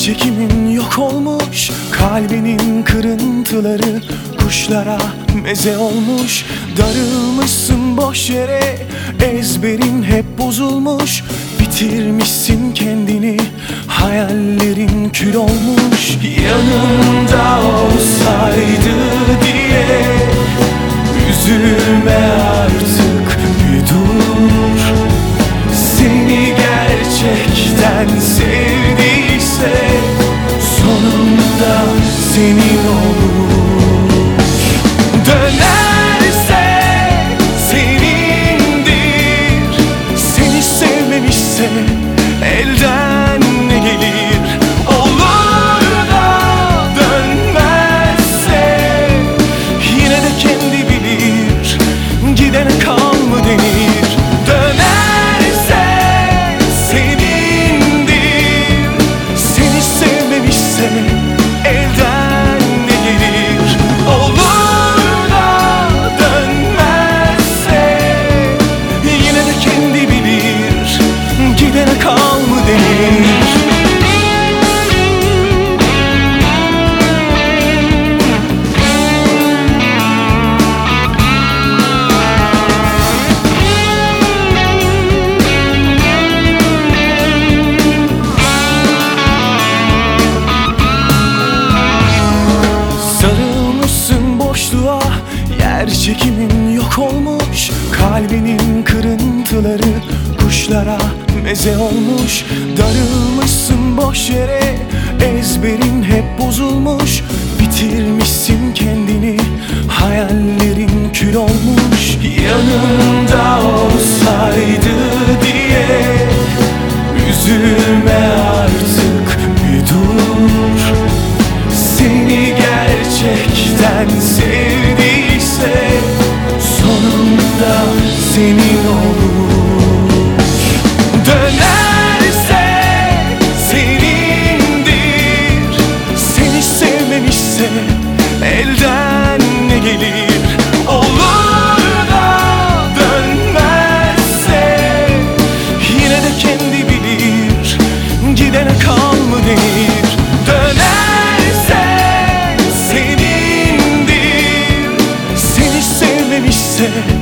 çekimin yok olmuş, kalbinin kırıntıları kuşlara meze olmuş. Darılmışsın boş yere, ezberin hep bozulmuş. Bitirmişsin kendini, hayallerin kül olmuş. Yanımda olsaydı diye üzülme artık, bir dur. Seni gerçekten sevdiyse sonunda senin olur. Dönerse senindir, seni sevmemişse elden ne gelir? Olur da dönmezse yine de kendi bilir, gidene kal mı denir? Dönerse senindir, seni sevmemişse elden ne gelir? Olur da dönmezse yine de kendi bilir, gidene kal mı denir? Sarılmışsın boşluğa, yer çekimin yok olmuş. Kalbinin kırıntıları kuşlara meze olmuş. Darılmışsın boş yere, ezberin hep bozulmuş. Bitirmişsin kendini, hayallerin kül olmuş. Yanımda olsaydı diye üzülme artık, bir dur. Seni gerçekten sevdiyse sonunda senin olur. Dönerse senindir, seni sevmemişse elden ne gelir? Olur da dönmezse yine de kendi bilir, gidene kal mı denir? Dönerse senindir, seni sevmemişse